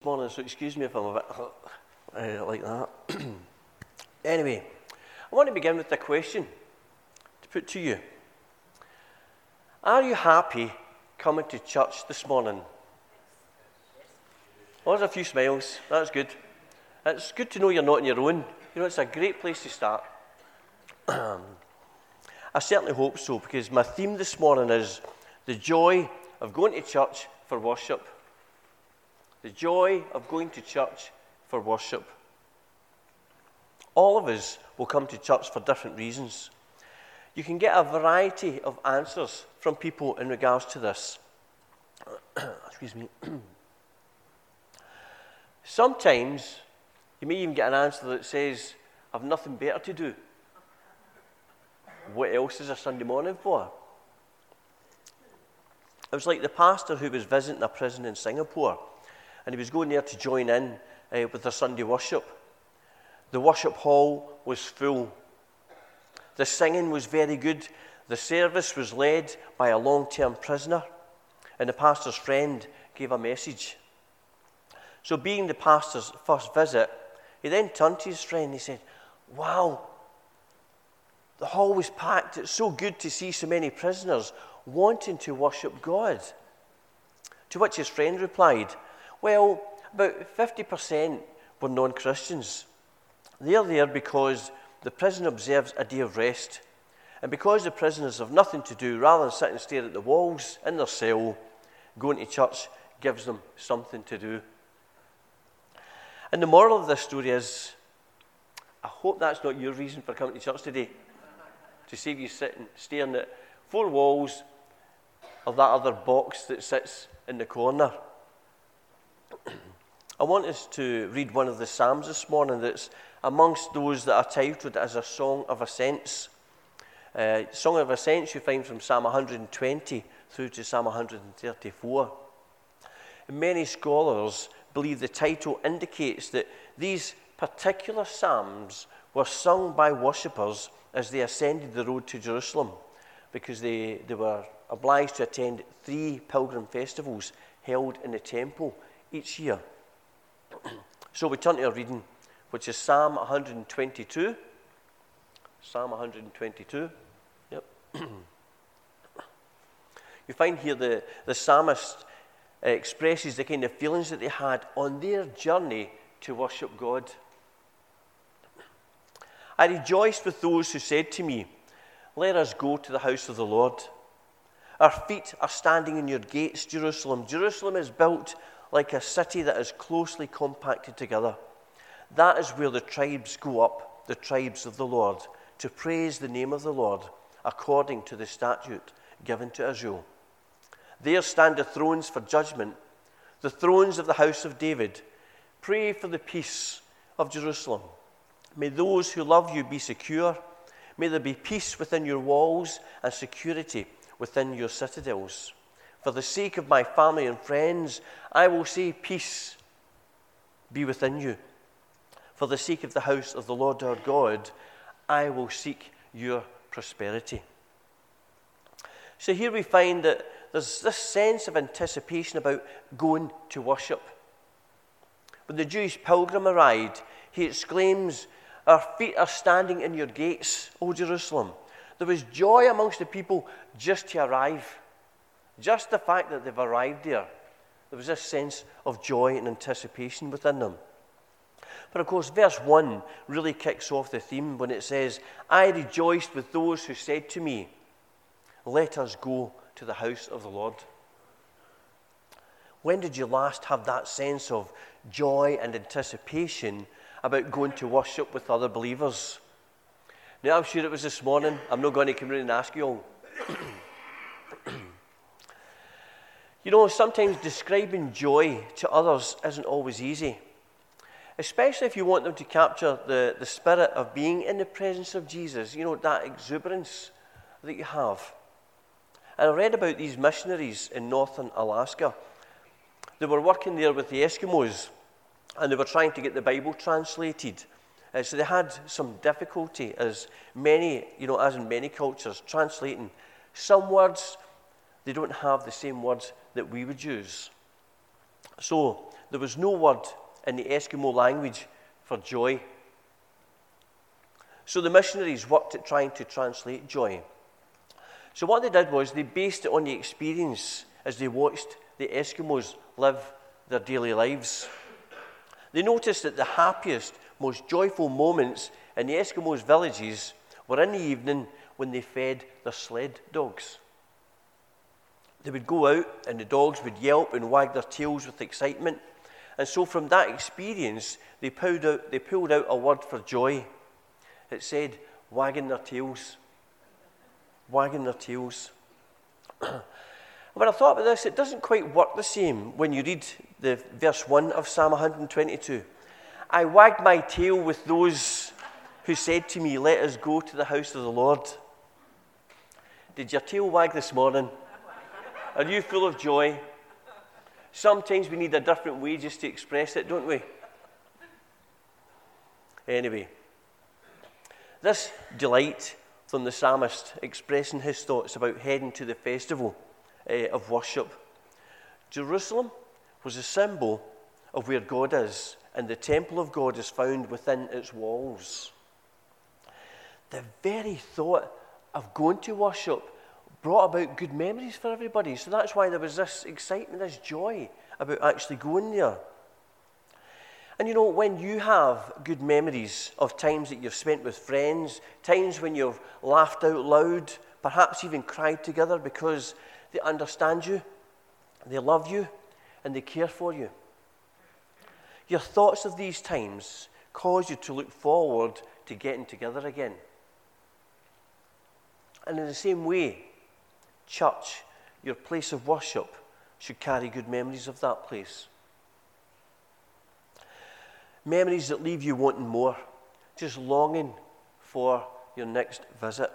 Morning, so excuse me if I'm a bit like that. Anyway, I want to begin with a question to put to you. Are you happy coming to church this morning? Oh, there's a few smiles. That's good. It's good to know you're not on your own. You know, it's a great place to start. I certainly hope so, because my theme this morning is the joy of going to church for worship. The joy of going to church for worship. All of us will come to church for different reasons. You can get a variety of answers from people in regards to this. Excuse me. Sometimes you may even get an answer that says, I've nothing better to do. What else is a Sunday morning for? It was like the pastor who was visiting a prison in Singapore, and he was going there to join in with the Sunday worship. The worship hall was full. The singing was very good. The service was led by a long-term prisoner, and the pastor's friend gave a message. So being the pastor's first visit, he then turned to his friend and he said, "Wow, the hall was packed. It's so good to see so many prisoners wanting to worship God." To which his friend replied, "Well, about 50% were non-Christians. They're there because the prison observes a day of rest. And because the prisoners have nothing to do, rather than sit and stare at the walls in their cell, going to church gives them something to do." And the moral of this story is, I hope that's not your reason for coming to church today. To see you sitting, staring at four walls of that other box that sits in the corner. I want us to read one of the Psalms this morning that's amongst those that are titled as a Song of Ascents. Song of Ascents you find from Psalm 120 through to Psalm 134. And many scholars believe the title indicates that these particular psalms were sung by worshippers as they ascended the road to Jerusalem, because they were obliged to attend 3 pilgrim festivals held in the temple each year. So we turn to our reading, which is Psalm 122. Psalm 122. Yep. You find here the psalmist expresses the kind of feelings that they had on their journey to worship God. "I rejoiced with those who said to me, 'Let us go to the house of the Lord.' Our feet are standing in your gates, Jerusalem. Jerusalem is built like a city that is closely compacted together. That is where the tribes go up, the tribes of the Lord, to praise the name of the Lord, according to the statute given to Israel. There stand the thrones for judgment, the thrones of the house of David. Pray for the peace of Jerusalem. May those who love you be secure. May there be peace within your walls and security within your citadels. For the sake of my family and friends, I will say peace be within you. For the sake of the house of the Lord our God, I will seek your prosperity." So here we find that there's this sense of anticipation about going to worship. When the Jewish pilgrim arrived, he exclaims, "Our feet are standing in your gates, O Jerusalem." There was joy amongst the people just to arrive. Just the fact that they've arrived there was this sense of joy and anticipation within them. But of course, verse 1 really kicks off the theme when it says, "I rejoiced with those who said to me, 'Let us go to the house of the Lord.'" When did you last have that sense of joy and anticipation about going to worship with other believers? Now, I'm sure it was this morning. I'm not going to come in and ask you all. You know, sometimes describing joy to others isn't always easy, especially if you want them to capture the spirit of being in the presence of Jesus, you know, that exuberance that you have. And I read about these missionaries in northern Alaska. They were working there with the Eskimos, and they were trying to get the Bible translated. So they had some difficulty, as in many cultures, translating some words. They don't have the same words that we would use. So there was no word in the Eskimo language for joy. So the missionaries worked at trying to translate joy. So what they did was they based it on the experience as they watched the Eskimos live their daily lives. They noticed that the happiest, most joyful moments in the Eskimos' villages were in the evening when they fed their sled dogs. They would go out and the dogs would yelp and wag their tails with excitement. And so from that experience, they pulled out a word for joy. It said, wagging their tails. Wagging their tails. When I thought about this, it doesn't quite work the same when you read the verse 1 of Psalm 122. I wagged my tail with those who said to me, let us go to the house of the Lord. Did your tail wag this morning? Are you full of joy? Sometimes we need a different way just to express it, don't we? Anyway, this delight from the psalmist expressing his thoughts about heading to the festival of worship. Jerusalem was a symbol of where God is, and the temple of God is found within its walls. The very thought of going to worship brought about good memories for everybody. So that's why there was this excitement, this joy about actually going there. And you know, when you have good memories of times that you've spent with friends, times when you've laughed out loud, perhaps even cried together because they understand you, they love you, and they care for you. Your thoughts of these times cause you to look forward to getting together again. And in the same way, church, your place of worship, should carry good memories of that place. Memories that leave you wanting more, just longing for your next visit.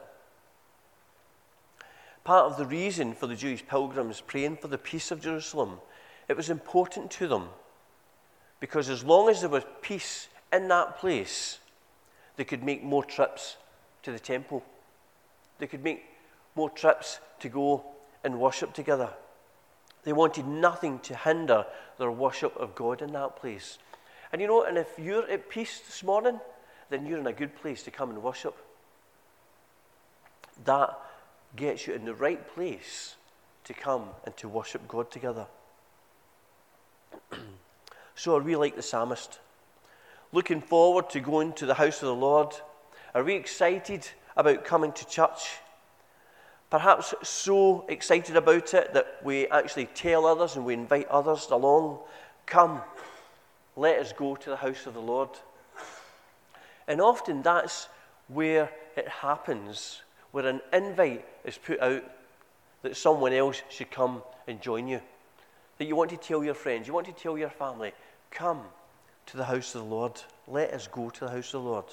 Part of the reason for the Jewish pilgrims praying for the peace of Jerusalem, it was important to them because as long as there was peace in that place, they could make more trips to the temple. They could make more trips to go and worship together. They wanted nothing to hinder their worship of God in that place. And you know, and if you're at peace this morning, then you're in a good place to come and worship. That gets you in the right place to come and to worship God together. So are we like the psalmist? Looking forward to going to the house of the Lord? Are we excited about coming to church? Perhaps so excited about it that we actually tell others and we invite others along. Come, let us go to the house of the Lord. And often that's where it happens, where an invite is put out that someone else should come and join you. That you want to tell your friends, you want to tell your family, come to the house of the Lord. Let us go to the house of the Lord.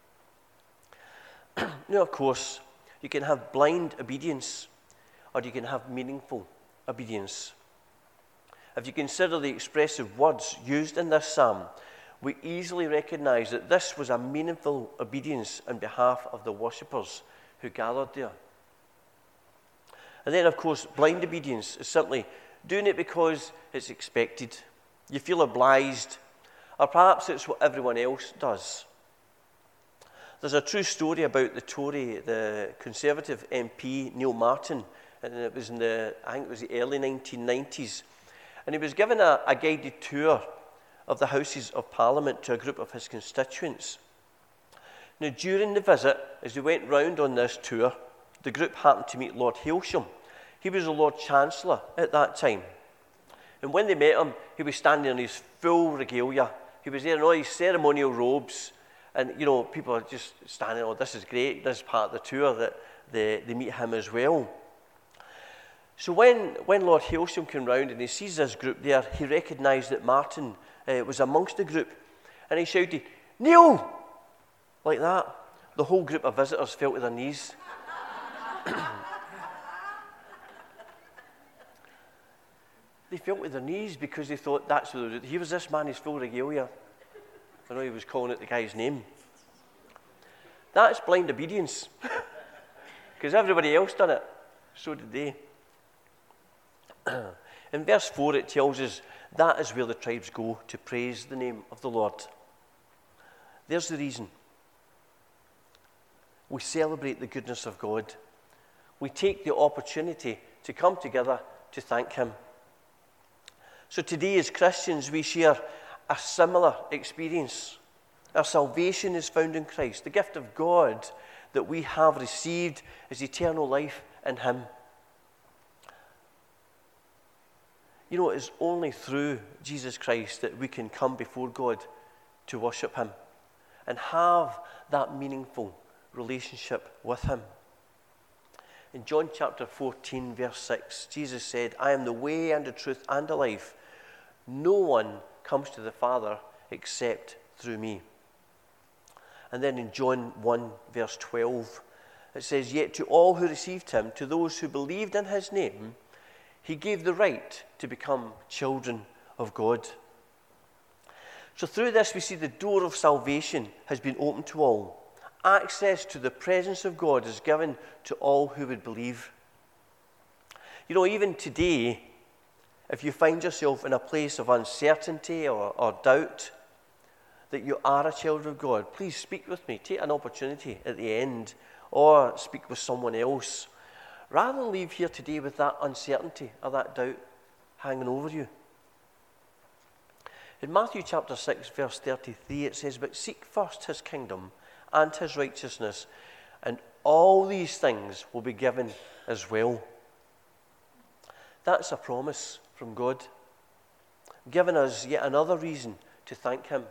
Now, of course, you can have blind obedience or you can have meaningful obedience. If you consider the expressive words used in this psalm, we easily recognize that this was a meaningful obedience on behalf of the worshippers who gathered there. And then, of course, blind obedience is simply doing it because it's expected. You feel obliged, or perhaps it's what everyone else does. There's a true story about the Conservative MP, Neil Martin, and it was I think it was the early 1990s. And he was given a guided tour of the Houses of Parliament to a group of his constituents. Now, during the visit, as they went round on this tour, the group happened to meet Lord Hailsham. He was the Lord Chancellor at that time. And when they met him, he was standing in his full regalia. He was there in all his ceremonial robes. And, you know, people are just standing, oh, this is great. This is part of the tour that they meet him as well. So when Lord Hailsham came round and he sees this group there, he recognised that Martin was amongst the group. And he shouted, Neil! Like that. The whole group of visitors fell to their knees. They fell to their knees because they thought that's what they would do. Here was this man, his full regalia. I know he was calling out the guy's name. That's blind obedience. Because everybody else done it. So did they. In verse 4 it tells us That is where the tribes go to praise the name of the Lord. There's the reason. We celebrate the goodness of God. We take the opportunity to come together to thank him. So today as Christians, we share a similar experience. Our salvation is found in Christ. The gift of God that we have received is eternal life in him. You know, it's only through Jesus Christ that we can come before God to worship him and have that meaningful relationship with him. In John chapter 14, verse 6, Jesus said, I am the way and the truth and the life. No one comes to the Father except through me. And then in John 1, verse 12, it says, yet to all who received him, to those who believed in his name, he gave the right to become children of God. So through this we see the door of salvation has been opened to all. Access to the presence of God is given to all who would believe. You know, even today, if you find yourself in a place of uncertainty or doubt that you are a child of God, please speak with me. Take an opportunity at the end or speak with someone else, rather than leave here today with that uncertainty or that doubt hanging over you. In Matthew chapter 6, verse 33, it says, but seek first his kingdom and his righteousness, and all these things will be given as well. That's a promise from God, giving us yet another reason to thank him.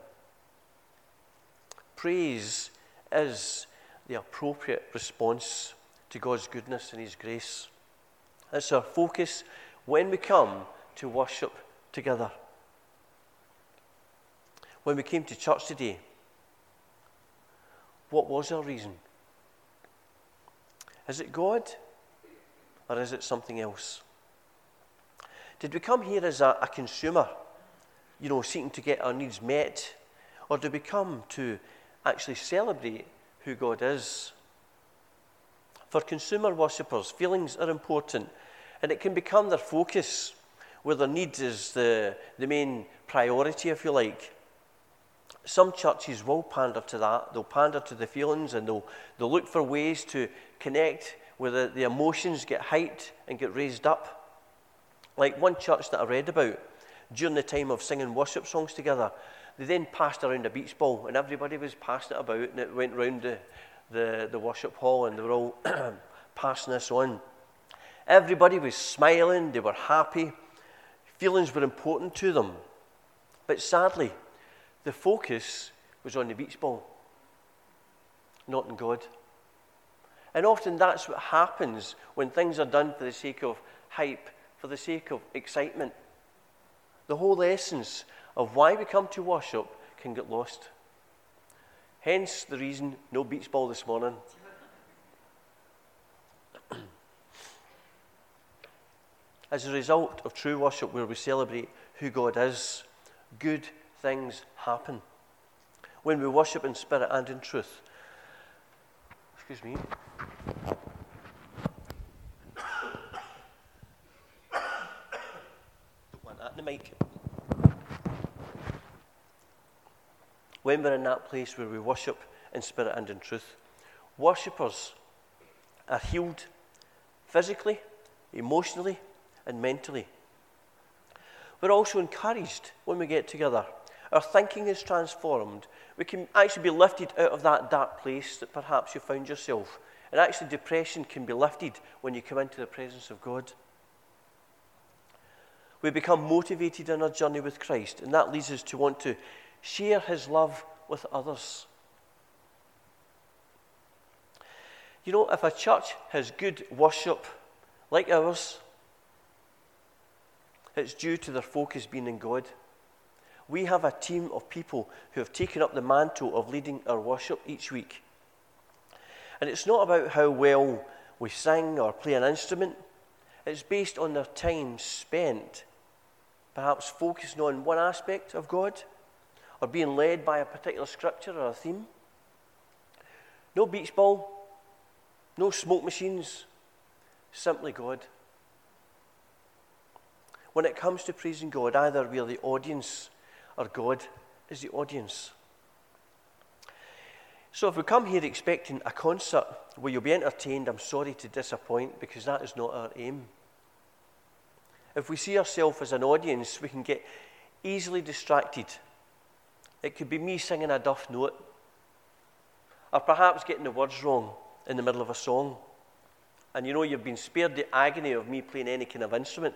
Praise is the appropriate response to God's goodness and his grace. It's our focus when we come to worship together. When we came to church today, what was our reason? Is it God or is it something else? Did we come here as a consumer, seeking to get our needs met? Or did we come to actually celebrate who God is? For consumer worshippers, feelings are important, and it can become their focus, where their needs is the main priority, if you like. Some churches will pander to that. They'll pander to the feelings, and they'll look for ways to connect where the emotions get hyped and get raised up. Like one church that I read about, during the time of singing worship songs together, they then passed around a beach ball, and everybody was passing it about, and it went round the worship hall, and they were all passing this on. Everybody was smiling, they were happy, feelings were important to them. But sadly, the focus was on the beach ball, not on God. And often that's what happens when things are done for the sake of hype, for the sake of excitement. The whole essence of why we come to worship can get lost. Hence the reason no beach ball this morning. As a result of true worship, where we celebrate who God is, good things happen. When we worship in spirit and in truth. Excuse me. Don't want that in the mic. When we're in that place where we worship in spirit and in truth, worshippers are healed physically, emotionally, and mentally. We're also encouraged when we get together. Our thinking is transformed. We can actually be lifted out of that dark place that perhaps you found yourself. And actually depression can be lifted when you come into the presence of God. We become motivated in our journey with Christ, and that leads us to want to share his love with others. If a church has good worship like ours, it's due to their focus being in God. We have a team of people who have taken up the mantle of leading our worship each week. And it's not about how well we sing or play an instrument. It's based on their time spent perhaps focusing on one aspect of God, or being led by a particular scripture or a theme. No beach ball, no smoke machines, simply God. when it comes to praising God, either we are the audience or God is the audience. So if we come here expecting a concert where you'll be entertained, I'm sorry to disappoint, because that is not our aim. If we see ourselves as an audience, we can get easily distracted. It could be me singing a duff note, or perhaps getting the words wrong in the middle of a song. And you know, you've been spared the agony of me playing any kind of instrument.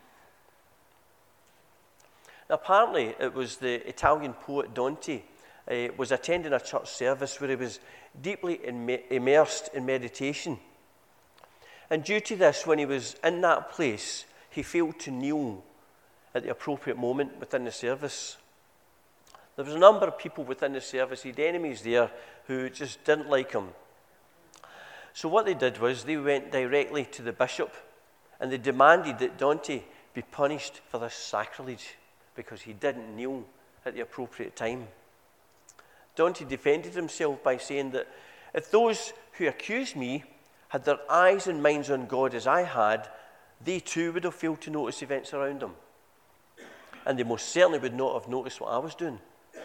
Now, apparently, it was the Italian poet Dante was attending a church service where he was deeply immersed in meditation. And due to this, when he was in that place, he failed to kneel at the appropriate moment within the service. There was a number of people within the service, he had enemies there who just didn't like him. So what they did was they went directly to the bishop and they demanded that Dante be punished for this sacrilege because he didn't kneel at the appropriate time. Dante defended himself by saying that if those who accused me had their eyes and minds on God as I had, they too would have failed to notice events around them. And they most certainly would not have noticed what I was doing.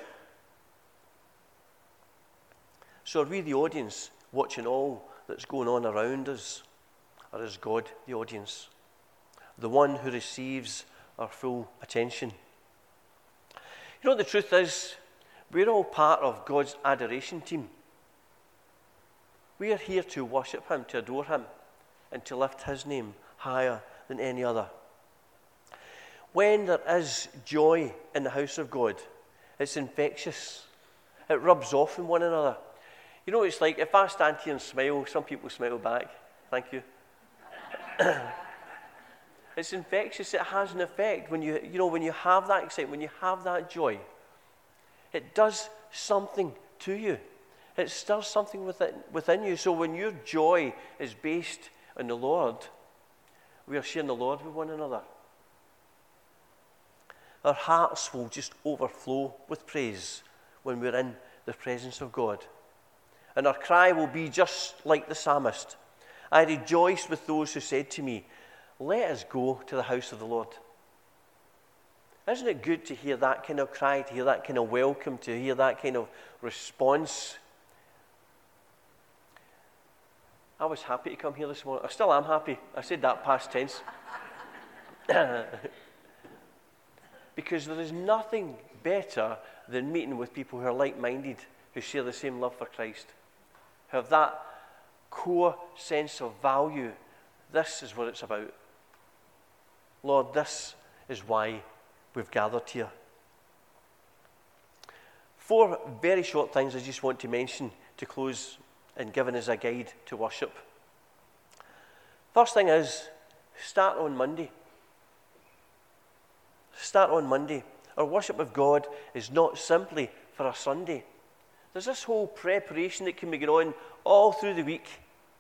So are we the audience watching all that's going on around us? Or is God the audience? The one who receives our full attention? You know what the truth is? We're all part of God's adoration team. We are here to worship him, to adore him, and to lift his name higher than any other. When there is joy in the house of God, it's infectious. It rubs off on one another. You know, it's like if I stand here and smile, some people smile back. Thank you. It's infectious. It has an effect. When you have that excitement, when you have that joy, it does something to you. It stirs something within you. So when your joy is based on the Lord, we are sharing the Lord with one another. Our hearts will just overflow with praise when we're in the presence of God. And our cry will be just like the psalmist. I rejoiced with those who said to me, let us go to the house of the Lord. Isn't it good to hear that kind of cry, to hear that kind of welcome, to hear that kind of response? I was happy to come here this morning. I still am happy. I said that past tense. Because there is nothing better than meeting with people who are like-minded, who share the same love for Christ, who have that core sense of value. This is what it's about. Lord, this is why we've gathered here. 4 very short things I just want to mention to close and giving us a guide to worship. First thing is, start on Monday. Start on Monday. Our worship of God is not simply for a Sunday. There's this whole preparation that can be going on all through the week.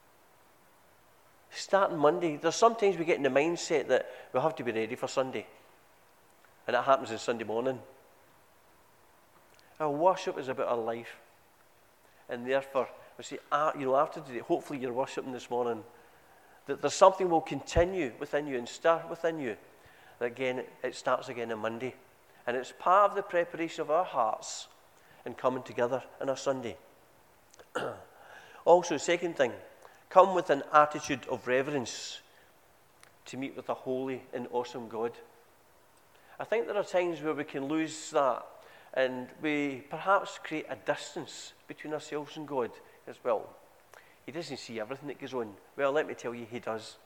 Starting Monday. There's sometimes we get in the mindset that we have to be ready for Sunday. And that happens on Sunday morning. Our worship is about our life. And therefore, we say, after today, hopefully you're worshiping this morning, that there's something will continue within you and start within you. That again, it starts again on Monday. And it's part of the preparation of our hearts in coming together on a Sunday. Also, second thing, come with an attitude of reverence to meet with a holy and awesome God. I think there are times where we can lose that and we perhaps create a distance between ourselves and God as well. He doesn't see everything that goes on. Well, let me tell you, he does.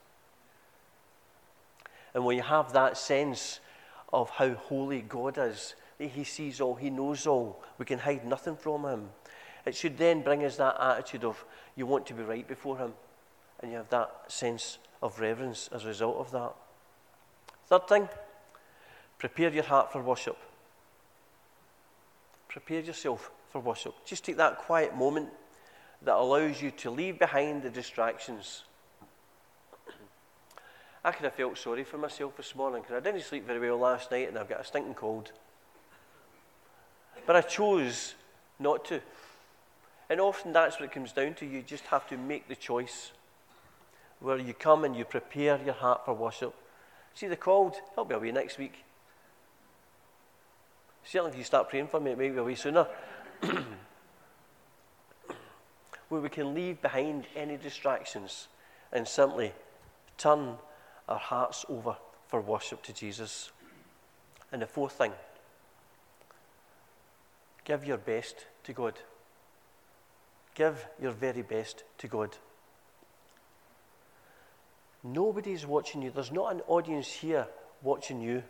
And when you have that sense of how holy God is, that he sees all, he knows all, we can hide nothing from him, it should then bring us that attitude of you want to be right before him, and you have that sense of reverence as a result of that. Third thing, prepare your heart for worship. Prepare yourself for worship. Just take that quiet moment that allows you to leave behind the distractions. I could have felt sorry for myself this morning because I didn't sleep very well last night and I've got a stinking cold. But I chose not to. And often that's what it comes down to. You just have to make the choice where you come and you prepare your heart for worship. See the called, I'll be away next week. Certainly if you start praying for me, it may be away sooner. Where we can leave behind any distractions and simply turn our hearts over for worship to Jesus. And the fourth thing, give your best to God. Give your very best to God. Nobody's watching you. There's not an audience here watching you.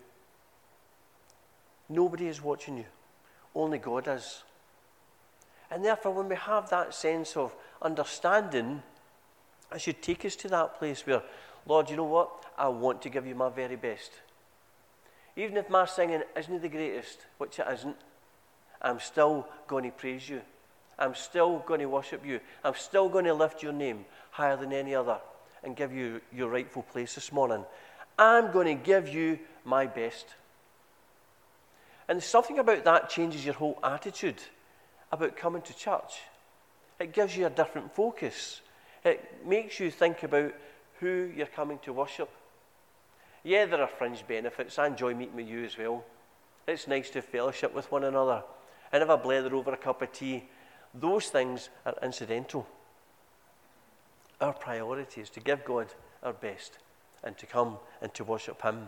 Nobody is watching you. Only God is. And therefore, when we have that sense of understanding, it should take us to that place where, Lord, you know what? I want to give you my very best. Even if my singing isn't the greatest, which it isn't, I'm still going to praise you. I'm still going to worship you. I'm still going to lift your name higher than any other and give you your rightful place this morning. I'm going to give you my best. And something about that changes your whole attitude about coming to church. It gives you a different focus. It makes you think about who you're coming to worship. Yeah, there are fringe benefits. I enjoy meeting with you as well. It's nice to fellowship with one another and have a blether over a cup of tea. Those things are incidental. Our priority is to give God our best and to come and to worship him.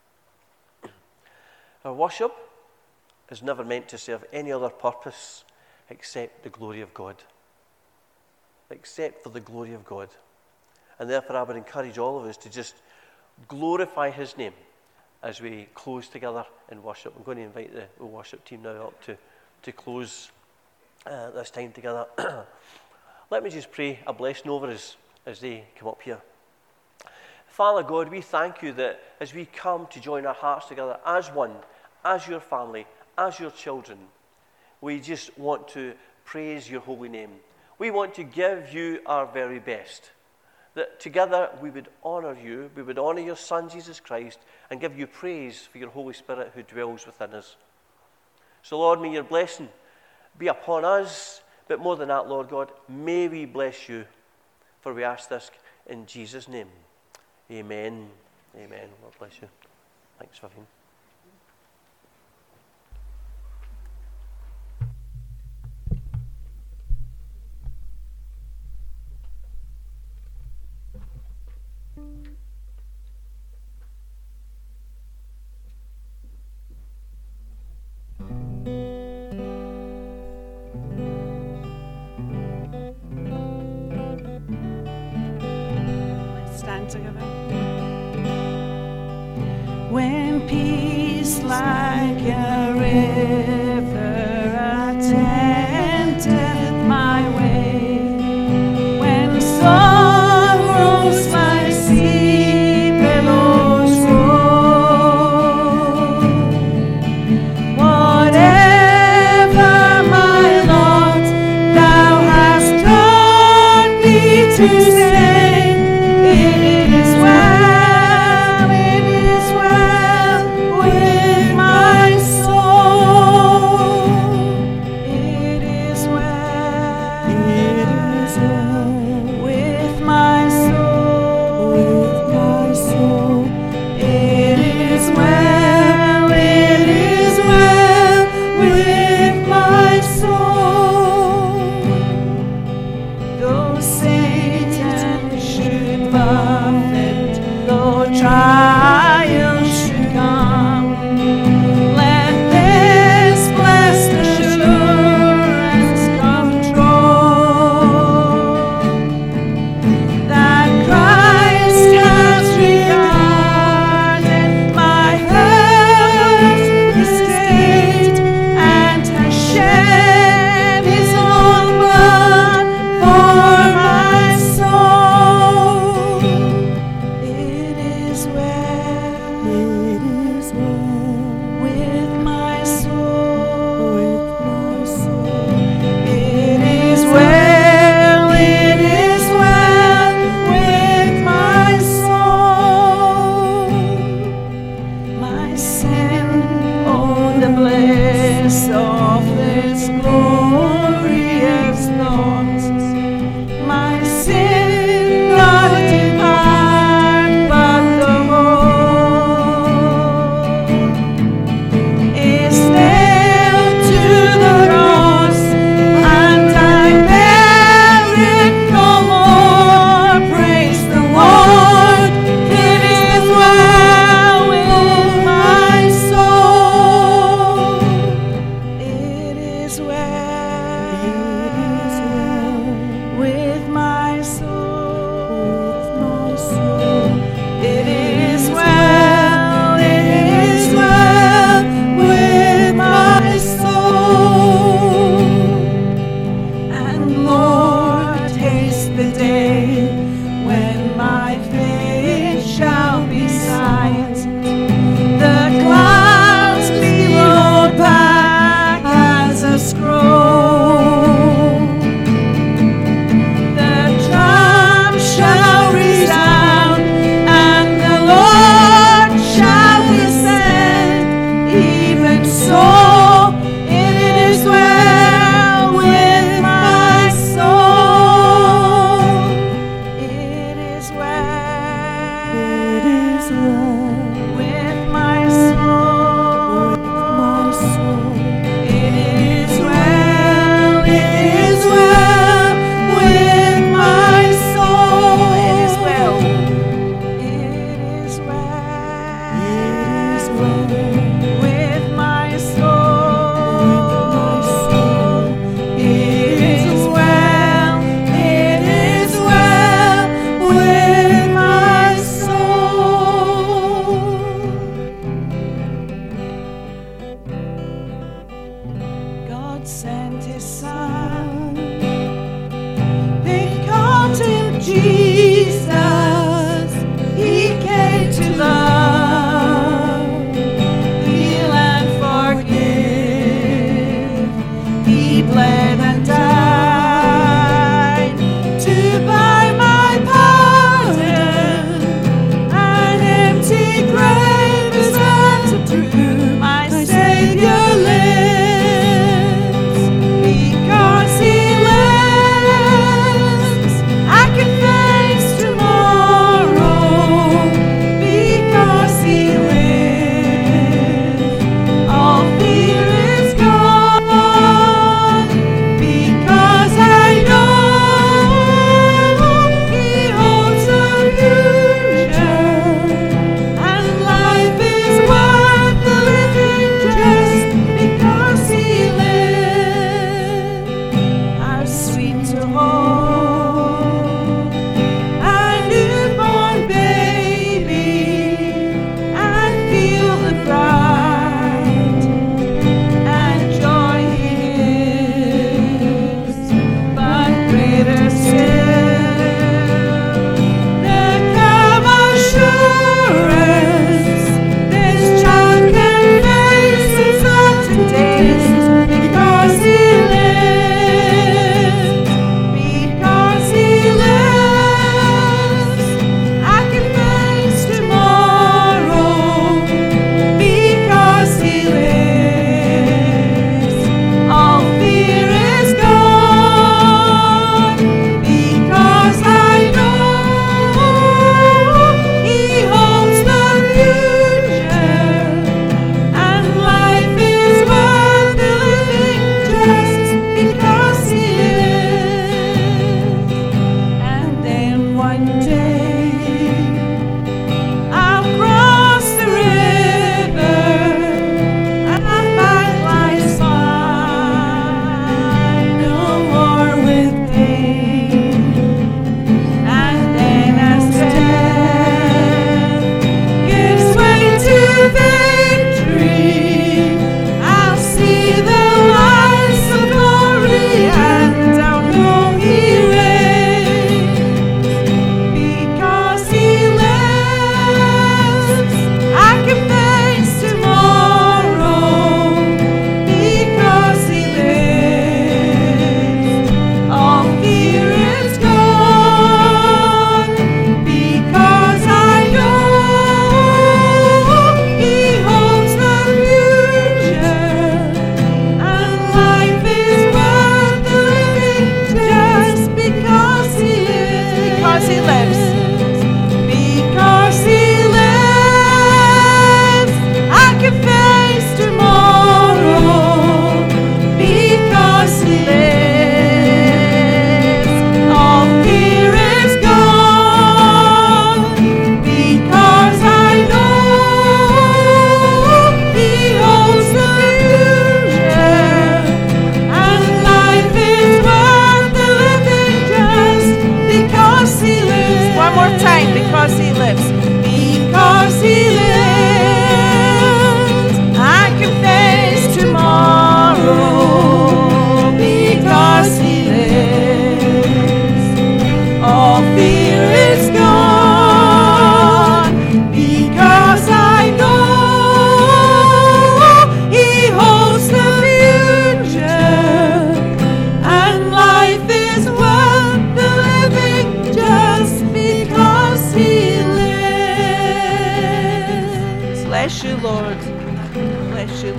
Our worship is never meant to serve any other purpose except the glory of God. Except for the glory of God. And therefore I would encourage all of us to just glorify his name as we close together in worship. I'm going to invite the worship team now up to close this time together. Let me just pray a blessing over us as they come up here. Father God, we thank you that as we come to join our hearts together as one, as your family, as your children, we just want to praise your holy name. We want to give you our very best. That together we would honor you, we would honor your Son, Jesus Christ, and give you praise for your Holy Spirit who dwells within us. So Lord, may your blessing be upon us, but more than that, Lord God, may we bless you, for we ask this in Jesus' name. Amen. Amen. Lord bless you. Thanks, Vivian. When peace like a river attendeth my way, when sorrows like sea billows roll, whatever my lot thou hast taught me to say, it is well. Trials should come. Let this blessed assurance control that Christ has regarded my hurt estate and has shed his own blood for my soul. It is well with my soul. It is well with my soul. My sin, oh, the bliss of this glorious thought. My sin not depart, but the whole sent his son.